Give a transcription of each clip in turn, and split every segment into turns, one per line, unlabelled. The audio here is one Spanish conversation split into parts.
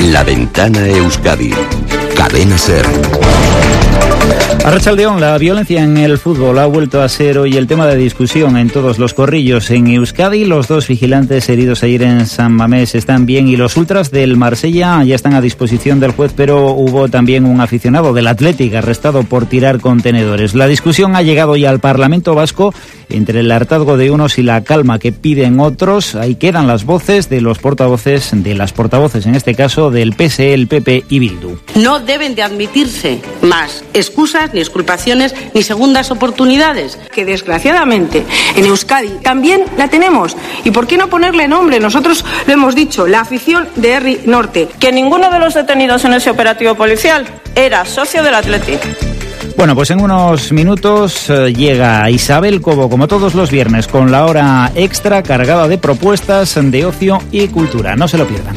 La Ventana a Euskadi. Cadena SER.
Arratsaldeón, la violencia en el fútbol ha vuelto a ser hoy el tema de discusión en todos los corrillos en Euskadi. Los dos vigilantes heridos ayer en San Mamés están bien y los ultras del Marsella ya están a disposición del juez, pero hubo también un aficionado del Athletic arrestado por tirar contenedores. La discusión ha llegado ya al Parlamento Vasco entre el hartazgo de unos y la calma que piden otros. Ahí quedan las voces de los portavoces, en este caso del PSE, el PP y Bildu.
No deben de admitirse más excusas, ni exculpaciones, ni segundas oportunidades. Que desgraciadamente en Euskadi también la tenemos. ¿Y por qué no ponerle nombre? Nosotros lo hemos dicho, la afición de Herri Norte.
Que ninguno de los detenidos en ese operativo policial era socio del Athletic.
Bueno, pues en unos minutos llega Isabel Cobo, como todos los viernes, con la hora extra cargada de propuestas de ocio y cultura. No se lo pierdan.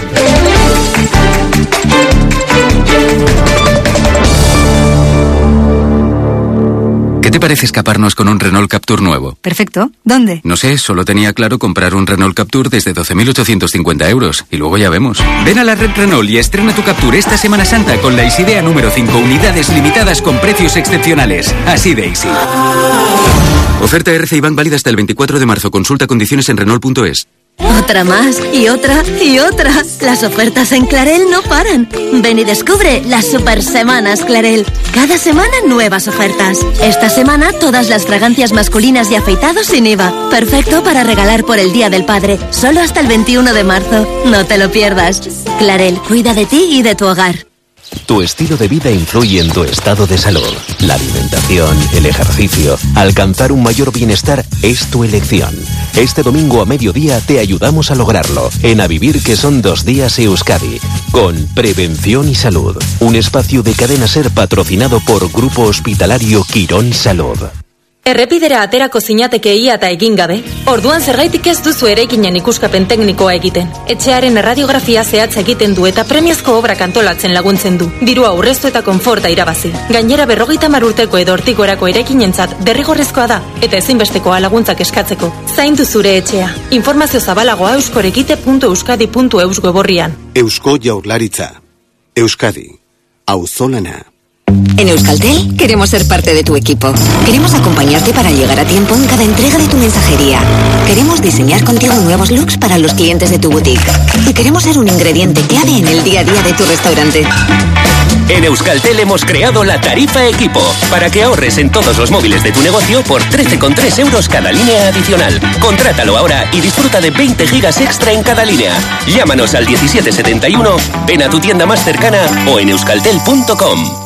¿Qué te parece escaparnos con un Renault Captur nuevo?
Perfecto. ¿Dónde?
No sé, solo tenía claro comprar un Renault Captur desde 12.850 euros. Y luego ya vemos. Ven a la red Renault y estrena tu Captur esta Semana Santa con la Easyidea número 5. Unidades limitadas con precios excepcionales. Así de easy. Oferta RCI Bank válida hasta el 24 de marzo. Consulta condiciones en Renault.es.
Otra más, y otra, y otra. Las ofertas en Clarel no paran. Ven y descubre las Super Semanas Clarel. Cada semana nuevas ofertas. Esta semana todas las fragancias masculinas y afeitados sin IVA. Perfecto para regalar por el Día del Padre. Solo hasta el 21 de marzo. No te lo pierdas. Clarel, cuida de ti y de tu hogar.
Tu estilo de vida influye en tu estado de salud. La alimentación, el ejercicio, alcanzar un mayor bienestar es tu elección. Este domingo a mediodía te ayudamos a lograrlo en A Vivir que son 2 días Euskadi, con Prevención y Salud. Un espacio de Cadena SER patrocinado por Grupo Hospitalario Quirón Salud.
Errepidera aterako zinateke ia eta egin gabe? Orduan zergaitik ez duzu eraikinen ikuskapen teknikoa egiten. Etxearen erradiografia zehatza egiten du eta premiazko obrak antolatzen laguntzen du. Dirua aurreztu eta konforta irabazi. Gainera 50 urteko edo hortikorako eraikinentzat derrigorrezkoa da eta ezinbestekoa laguntzak eskatzeko. Zaindu zure etxea. Informazio zabalagoa euskorekite.euskadi.eus weborrian.
Eusko Jaurlaritza. Euskadi. Auzolana.
En Euskaltel queremos ser parte de tu equipo. Queremos acompañarte para llegar a tiempo en cada entrega de tu mensajería. Queremos diseñar contigo nuevos looks para los clientes de tu boutique. Y queremos ser un ingrediente clave en el día a día de tu restaurante.
En Euskaltel hemos creado la tarifa equipo para que ahorres en todos los móviles de tu negocio por 13,3 euros cada línea adicional. Contrátalo ahora y disfruta de 20 gigas extra en cada línea. Llámanos al 1771, ven a tu tienda más cercana o en euskaltel.com.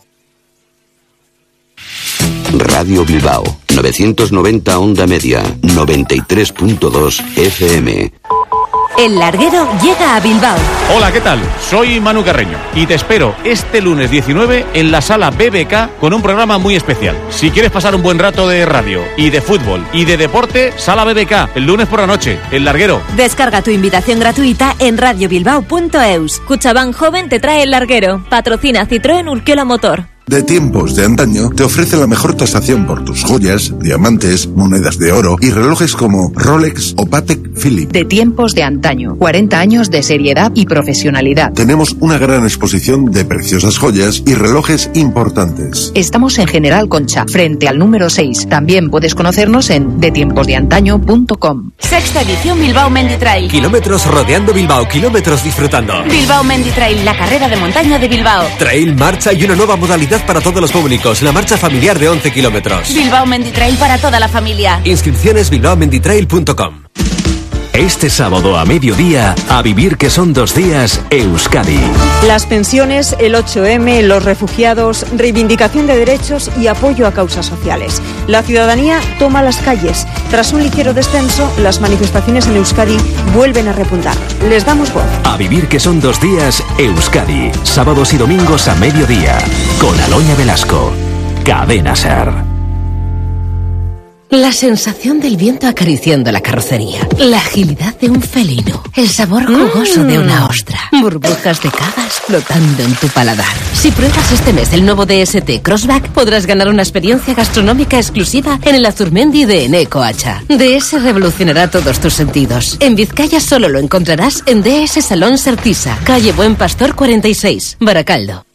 Radio Bilbao, 990 onda media, 93.2 FM.
El Larguero llega a Bilbao.
Hola, ¿qué tal? Soy Manu Carreño y te espero este lunes 19 en la sala BBK con un programa muy especial. Si quieres pasar un buen rato de radio y de fútbol y de deporte, sala BBK, el lunes por la noche, El Larguero.
Descarga tu invitación gratuita en radiobilbao.eus. Cuchabán Joven te trae El Larguero. Patrocina Citroën Urquiola Motor.
De Tiempos de Antaño te ofrece la mejor tasación por tus joyas, diamantes, monedas de oro y relojes como Rolex o Patek Philippe.
De Tiempos de Antaño, 40 años de seriedad y profesionalidad.
Tenemos una gran exposición de preciosas joyas y relojes importantes.
Estamos en General Concha, frente al número 6. También puedes conocernos en detiemposdeantaño.com.
Sexta edición Bilbao Mendi Trail.
Kilómetros rodeando Bilbao, kilómetros disfrutando.
Bilbao Mendi Trail, la carrera de montaña de Bilbao.
Trail, marcha y una nueva modalidad para todos los públicos, la marcha familiar de 11 kilómetros.
Bilbao Mendi Trail para toda la familia.
Inscripciones bilbaomenditrail.com.
Este sábado a mediodía, A Vivir que son 2 días, Euskadi.
Las pensiones, el 8M, los refugiados, reivindicación de derechos y apoyo a causas sociales. La ciudadanía toma las calles. Tras un ligero descenso, las manifestaciones en Euskadi vuelven a repuntar. Les damos voz.
A Vivir que son 2 días, Euskadi. Sábados y domingos a mediodía. Con Aloña Velasco. Cadena SER.
La sensación del viento acariciando la carrocería. La agilidad de un felino. El sabor jugoso de una ostra. Burbujas de cava explotando en tu paladar. Si pruebas este mes el nuevo DST Crossback, podrás ganar una experiencia gastronómica exclusiva en el Azurmendi de Eneco Hacha. DS revolucionará todos tus sentidos. En Vizcaya solo lo encontrarás en DS Salón Sertisa, calle Buen Pastor 46, Baracaldo.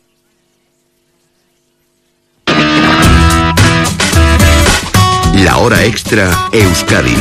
La hora extra Euskadi.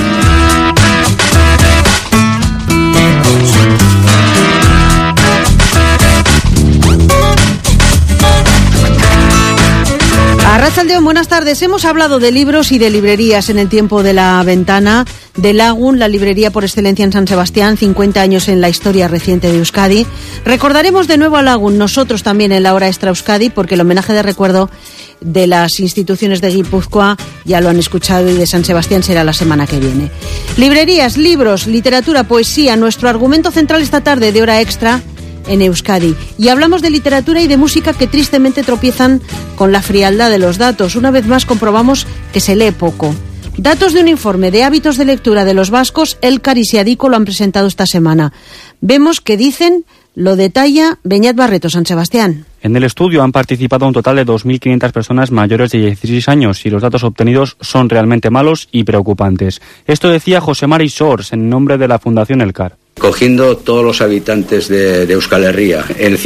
Arratsaldeon, buenas tardes. Hemos hablado de libros y de librerías en el tiempo de la ventana. De Lagun, la librería por excelencia en San Sebastián, 50 años en la historia reciente de Euskadi. Recordaremos de nuevo a Lagun, nosotros también en la hora extra Euskadi, porque el homenaje de recuerdo de las instituciones de Guipúzcoa, ya lo han escuchado, y de San Sebastián será la semana que viene. Librerías, libros, literatura, poesía, nuestro argumento central esta tarde de hora extra en Euskadi. Y hablamos de literatura y de música que tristemente tropiezan con la frialdad de los datos. Una vez más comprobamos que se lee poco. Datos de un informe de hábitos de lectura de los vascos, Elkar y Siadico lo han presentado esta semana. Vemos que dicen, lo detalla Beñat Barreto, San Sebastián.
En el estudio han participado un total de 2.500 personas mayores de 16 años y los datos obtenidos son realmente malos y preocupantes. Esto decía José Mari Sors en nombre de la Fundación Elkar.
Cogiendo todos los habitantes de Euskal Herria, el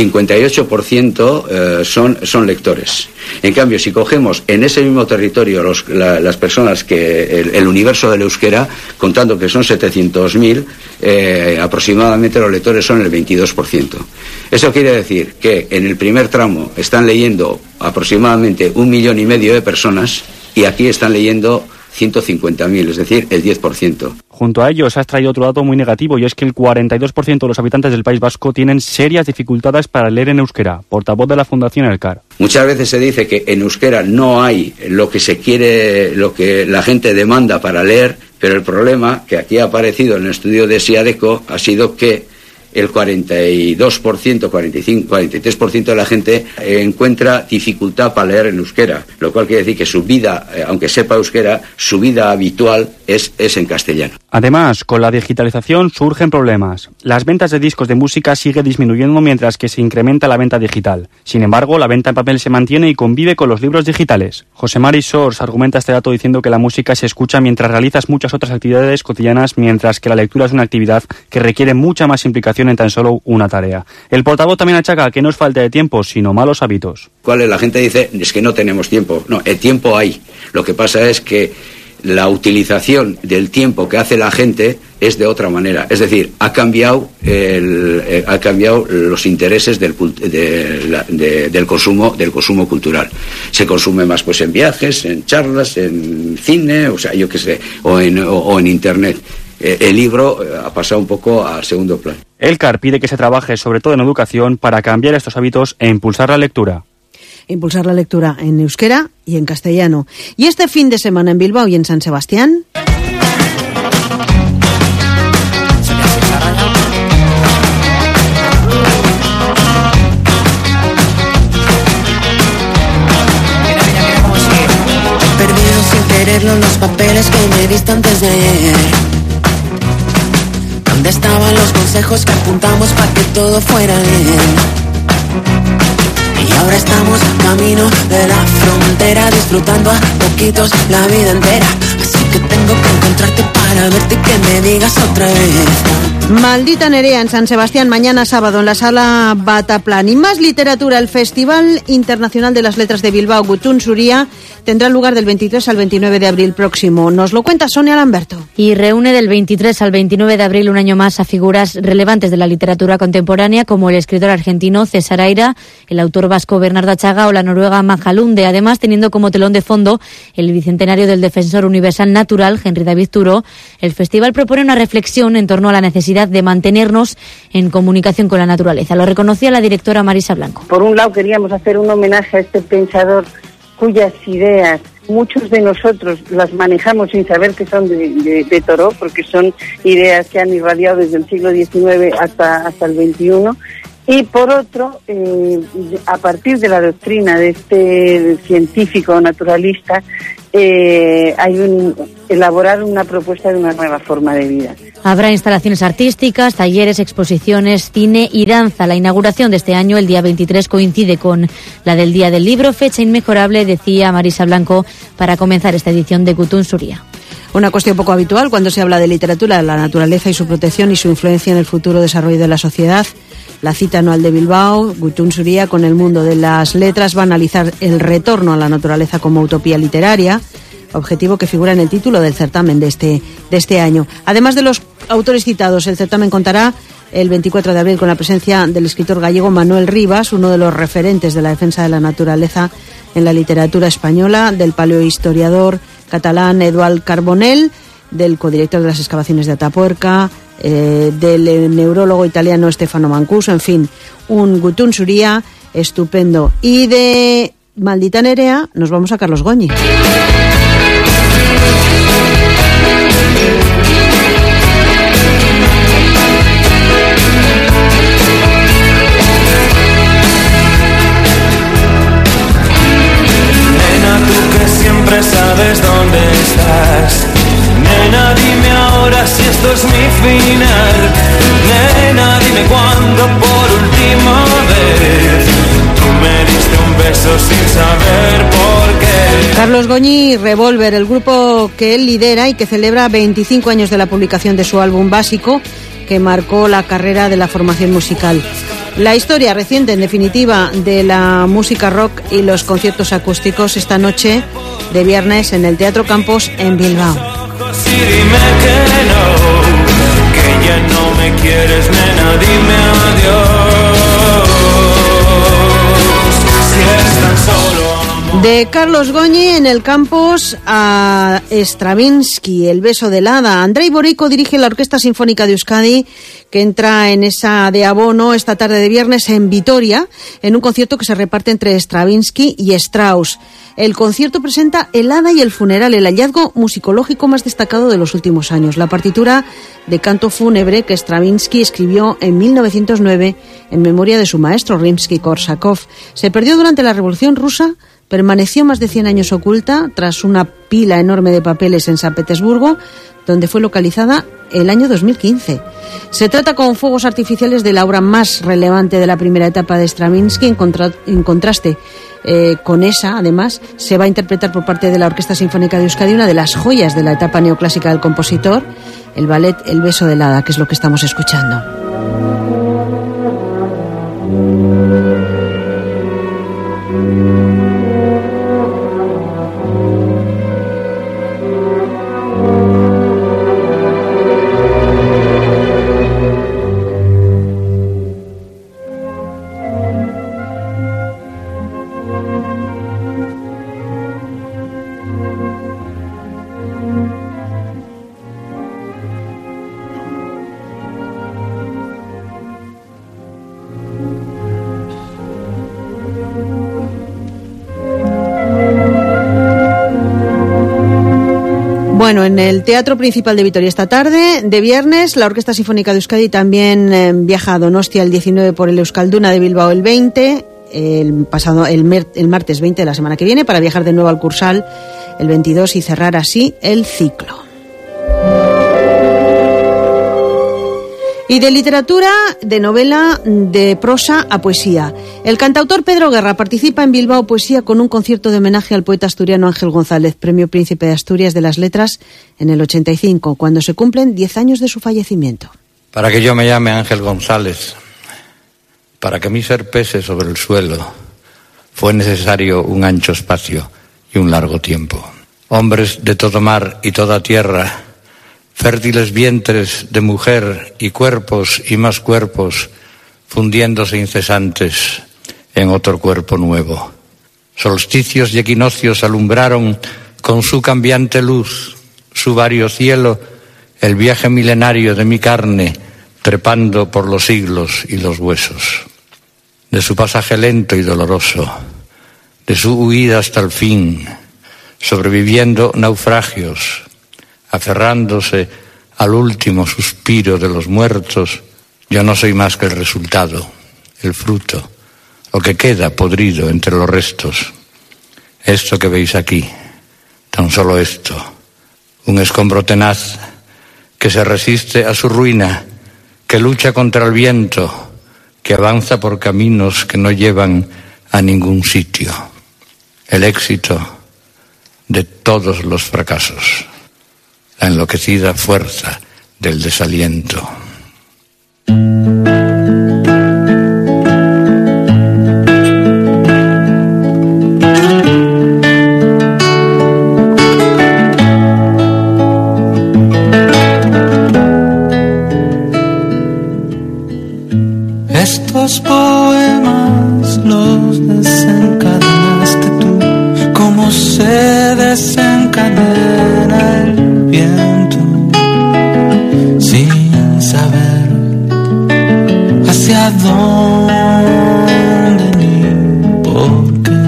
58% son lectores. En cambio, si cogemos en ese mismo territorio las personas que el universo del euskera, contando que son 700.000, aproximadamente los lectores son el 22%. Eso quiere decir que en el primer tramo están leyendo aproximadamente 1,5 millones de personas y aquí están leyendo 150.000, es decir, el 10%.
Junto a ello se ha extraído otro dato muy negativo, y es que el 42% de los habitantes del País Vasco tienen serias dificultades para leer en euskera. Portavoz de la Fundación Elkar.
Muchas veces se dice que en euskera no hay lo que se quiere, lo que la gente demanda para leer, pero el problema que aquí ha aparecido en el estudio de Siadeco ha sido que el 42%, 43% de la gente encuentra dificultad para leer en euskera, lo cual quiere decir que su vida, aunque sepa euskera, su vida habitual es en castellano.
Además, con la digitalización surgen problemas. Las ventas de discos de música sigue disminuyendo mientras que se incrementa la venta digital. Sin embargo, la venta en papel se mantiene y convive con los libros digitales. José Mari Sors argumenta este dato diciendo que la música se escucha mientras realizas muchas otras actividades cotidianas, mientras que la lectura es una actividad que requiere mucha más implicación en tan solo una tarea. El portavoz también achaca que no es falta de tiempo, sino malos hábitos.
¿Cuál es? La gente dice, es que no tenemos tiempo. No, el tiempo hay. Lo que pasa es que la utilización del tiempo que hace la gente es de otra manera. Es decir, ha cambiado los intereses del consumo cultural. Se consume más pues en viajes, en charlas, en cine, o sea, yo qué sé, o en internet. El libro ha pasado un poco al segundo plano.
Elkar pide que se trabaje sobre todo en educación para cambiar estos hábitos e impulsar la lectura.
Impulsar la lectura en euskera y en castellano. Y este fin de semana en Bilbao y en San Sebastián.
Perdido sin quererlo los papeles que me diste antes de ayer. ¿Dónde estaban los consejos que apuntamos para que todo fuera bien? Y ahora estamos camino de la frontera, disfrutando a poquitos la vida entera. Así que tengo que encontrarte para verte y que me digas otra vez.
Maldita Nerea en San Sebastián, mañana sábado en la sala Bataplan. Y más literatura, el Festival Internacional de las Letras de Bilbao, Gutun Suria, tendrá lugar del 23 al 29 de abril próximo. Nos lo cuenta Sonia Lamberto.
Y reúne del 23 al 29 de abril un año más a figuras relevantes de la literatura contemporánea, como el escritor argentino César Aira, el autor vasco Bernardo Achaga o la noruega Maja Lunde, además teniendo como telón de fondo el bicentenario del defensor universal natural, Henry David Thoreau. El festival propone una reflexión en torno a la necesidad de mantenernos en comunicación con la naturaleza. Lo reconocía la directora Marisa Blanco.
Por un lado queríamos hacer un homenaje a este pensador cuyas ideas muchos de nosotros las manejamos sin saber que son de Thoreau, porque son ideas que han irradiado desde el siglo XIX hasta el XXI. Y por otro, a partir de la doctrina de este científico naturalista, elaborar una propuesta de una nueva forma de vida.
Habrá instalaciones artísticas, talleres, exposiciones, cine y danza. La inauguración de este año, el día 23, coincide con la del Día del Libro, fecha inmejorable, decía Marisa Blanco, para comenzar esta edición de Gutun Suria.
Una cuestión poco habitual cuando se habla de literatura, la naturaleza y su protección y su influencia en el futuro desarrollo de la sociedad. La cita anual de Bilbao, Gutun Suria, con el mundo de las letras, va a analizar el retorno a la naturaleza como utopía literaria, objetivo que figura en el título del certamen de este año. Además de los autores citados, el certamen contará el 24 de abril con la presencia del escritor gallego Manuel Rivas, uno de los referentes de la defensa de la naturaleza en la literatura española, del paleohistoriador catalán Eduard Carbonell, del codirector de las excavaciones de Atapuerca, del neurólogo italiano Stefano Mancuso, en fin, un Gutun Suria estupendo. Y de Maldita Nerea nos vamos a Carlos Goñi.
Sabes dónde estás. Nena, dime ahora si esto es mi final. Nena, dime cuándo por última vez tú me diste un beso sin saber por qué.
Carlos Goñi, Revolver, el grupo que él lidera y que celebra 25 años de la publicación de su álbum básico, que marcó la carrera de la formación musical. La historia reciente, en definitiva, de la música rock y los conciertos acústicos esta noche de viernes en el Teatro Campos en Bilbao.
Sí, dime que no, que ya no me quieres, nena, dime adiós. Si es tan solo amor.
De Carlos Goñi en el Campos a Stravinsky, El beso del hada. Andrei Borico dirige la Orquesta Sinfónica de Euskadi, que entra en esa de abono esta tarde de viernes en Vitoria, en un concierto que se reparte entre Stravinsky y Strauss. El concierto presenta El hada y el funeral, el hallazgo musicológico más destacado de los últimos años. La partitura de canto fúnebre que Stravinsky escribió en 1909 en memoria de su maestro Rimsky-Korsakov. Se perdió durante la Revolución Rusa, permaneció más de 100 años oculta tras una pila enorme de papeles en San Petersburgo, donde fue localizada el año 2015. Se trata con fuegos artificiales de la obra más relevante de la primera etapa de Stravinsky. En contraste con esa, además, se va a interpretar por parte de la Orquesta Sinfónica de Euskadi una de las joyas de la etapa neoclásica del compositor, el ballet El beso del hada, que es lo que estamos escuchando. Bueno, en el Teatro Principal de Vitoria esta tarde, de viernes, la Orquesta Sinfónica de Euskadi también viaja a Donostia el 19 por el Euskalduna de Bilbao el 20, el martes 20 de la semana que viene, para viajar de nuevo al Cursal el 22 y cerrar así el ciclo. Y de literatura, de novela, de prosa a poesía. El cantautor Pedro Guerra participa en Bilbao Poesía con un concierto de homenaje al poeta asturiano Ángel González, Premio Príncipe de Asturias de las Letras en el 85, cuando se cumplen 10 años de su fallecimiento.
Para que yo me llame Ángel González, para que mi ser pese sobre el suelo, fue necesario un ancho espacio y un largo tiempo. Hombres de todo mar y toda tierra, fértiles vientres de mujer y cuerpos y más cuerpos, fundiéndose incesantes en otro cuerpo nuevo. Solsticios y equinoccios alumbraron con su cambiante luz, su vario cielo, el viaje milenario de mi carne, trepando por los siglos y los huesos. De su pasaje lento y doloroso, de su huida hasta el fin, sobreviviendo naufragios, aferrándose al último suspiro de los muertos, yo no soy más que el resultado, el fruto, lo que queda podrido entre los restos. Esto que veis aquí, tan solo esto, un escombro tenaz que se resiste a su ruina, que lucha contra el viento, que avanza por caminos que no llevan a ningún sitio. El éxito de todos los fracasos, la enloquecida fuerza del desaliento.
Estos poemas los desencadenaste tú, como se desencadena el viento, sin saber hacia dónde ni por qué.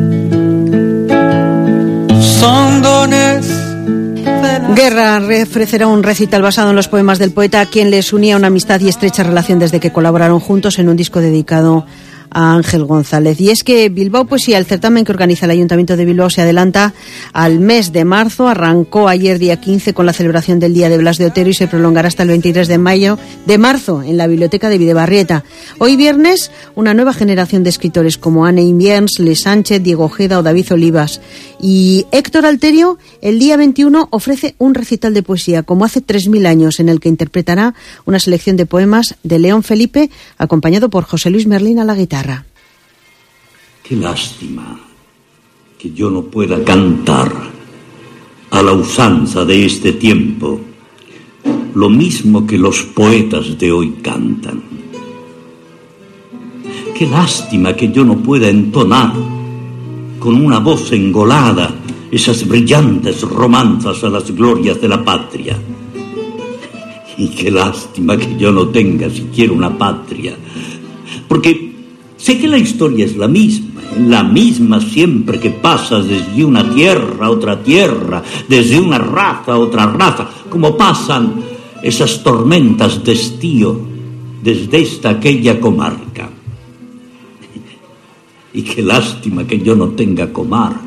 Son dones.
Guerra ofrecerá un recital basado en los poemas del poeta, a quien les unía una amistad y estrecha relación desde que colaboraron juntos en un disco dedicado a Ángel González. Y es que Bilbao Poesía, el certamen que organiza el Ayuntamiento de Bilbao, se adelanta al mes de marzo. Arrancó ayer día 15 con la celebración del Día de Blas de Otero y se prolongará hasta el 23 de marzo en la Biblioteca de Bidebarrieta. Hoy viernes, una nueva generación de escritores como Anne Inviers, Le Sánchez, Diego Ojeda o David Olivas. Y Héctor Alterio, el día 21, ofrece un recital de poesía, como hace 3000 años, en el que interpretará una selección de poemas de León Felipe, acompañado por José Luis Merlín a la guitarra.
Qué lástima que yo no pueda cantar a la usanza de este tiempo lo mismo que los poetas de hoy cantan. Qué lástima que yo no pueda entonar con una voz engolada esas brillantes romanzas a las glorias de la patria. Y qué lástima que yo no tenga siquiera una patria, porque sé que la historia es la misma siempre que pasas desde una tierra a otra tierra, desde una raza a otra raza, como pasan esas tormentas de estío desde esta aquella comarca. Y qué lástima que yo no tenga comarca.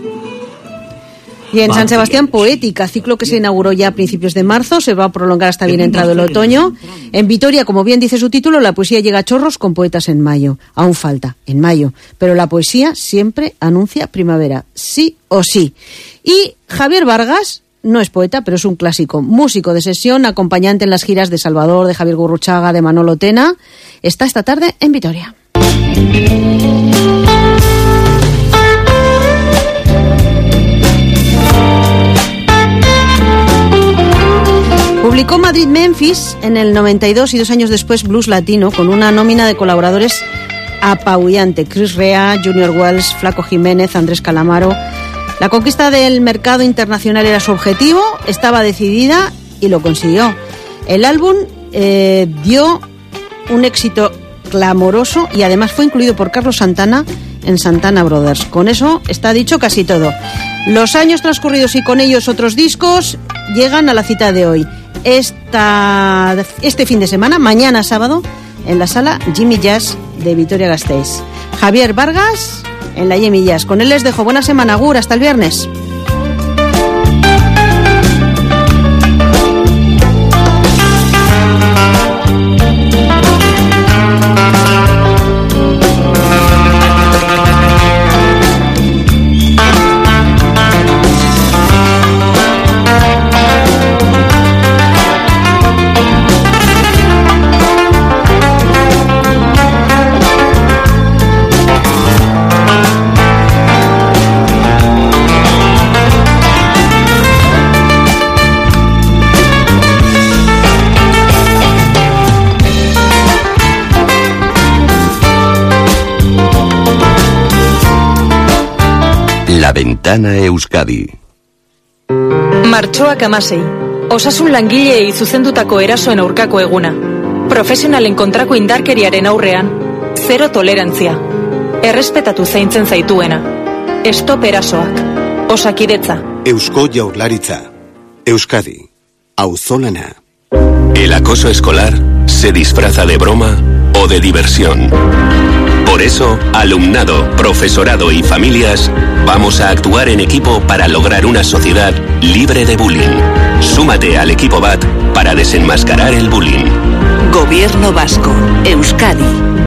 Y en San Sebastián, Poética, ciclo que se inauguró ya a principios de marzo, se va a prolongar hasta bien entrado el otoño. En Vitoria, como bien dice su título, la poesía llega a chorros con poetas en mayo. Aún falta, en mayo. Pero la poesía siempre anuncia primavera, sí o sí. Y Javier Vargas no es poeta, pero es un clásico. Músico de sesión, acompañante en las giras de Salvador, de Javier Gurruchaga, de Manolo Tena. Está esta tarde en Vitoria. Publicó Madrid-Memphis en el 92 y 2 años después Blues Latino, con una nómina de colaboradores apabullante. Chris Rea, Junior Wells, Flaco Jiménez, Andrés Calamaro. La conquista del mercado internacional era su objetivo, estaba decidida y lo consiguió. El álbum dio un éxito clamoroso y además fue incluido por Carlos Santana en Santana Brothers. Con eso está dicho casi todo. Los años transcurridos y con ellos otros discos llegan a la cita de hoy. Este fin de semana, mañana sábado, en la sala Jimmy Jazz de Vitoria-Gasteiz. Javier Vargas en la Jimmy Jazz. Con él les dejo. Buena semana, Gur, hasta el viernes.
La Ventana Euskadi.
Martxoak 16. Osasun langileei zuzendutako erasoen aurkako eguna. Profesionalen kontrako indarkeriaren aurrean, zero tolerantzia. Errespetatu zaintzen zaituena. Stop erasoak. Osakidetza.
Eusko Jaurlaritza. Euskadi. Auzolana.
El acoso escolar se disfraza de broma o de diversión. Por eso, alumnado, profesorado y familias, vamos a actuar en equipo para lograr una sociedad libre de bullying. Súmate al equipo BAT para desenmascarar el bullying.
Gobierno vasco, Euskadi.